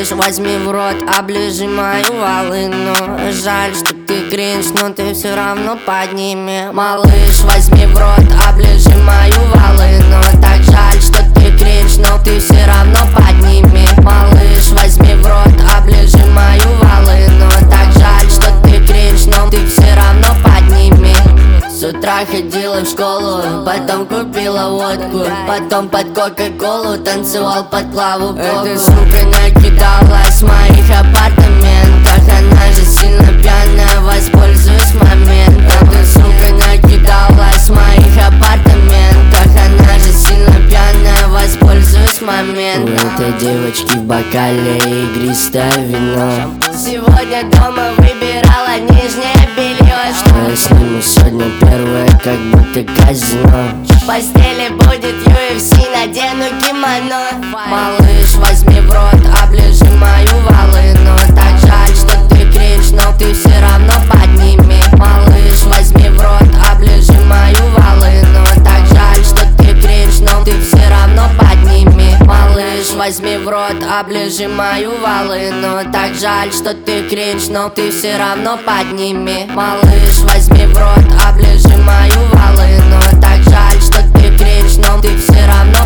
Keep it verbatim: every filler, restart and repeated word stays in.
Малыш, возьми в рот, оближи мою волыну. Жаль, что ты кринж, но ты все равно подними. Малыш, возьми в рот, оближи мою волыну. Так жаль, что ты кринж, но ты все равно подними. Малыш, возьми в рот, оближи мою волыну. Так жаль, что ты кринж, но ты все равно подними. С утра ходила в школу, потом купила водку, потом под кока-колу танцевал под Клаву Коку. Эта сука накидалась в моих апартаментах, она же сильно пьяная, воспользуюсь моментом. Эта сука накидалась в моих апартаментах, она же сильно пьяная, воспользуюсь моментом. У этой девочки в бокале игристое вино. Сегодня дома выбирала нижнее белье. Что я сниму сегодня первое, как будто казино. В постели будет ю эф си, надену кимоно. Малыш, возьми в рот, оближи мою волыну. Так жаль, что ты кринж, но ты все равно подними. Малыш, возьми в рот, оближи мою волыну. Так жаль, что ты кринж, но ты все равно подними. Малыш, возьми в рот, оближи мою волыну. Так жаль, что ты кринж, но ты все равно подними. Малыш, возьми в рот, оближи мою волыну. Так жаль, что ты кринж, но ты все равно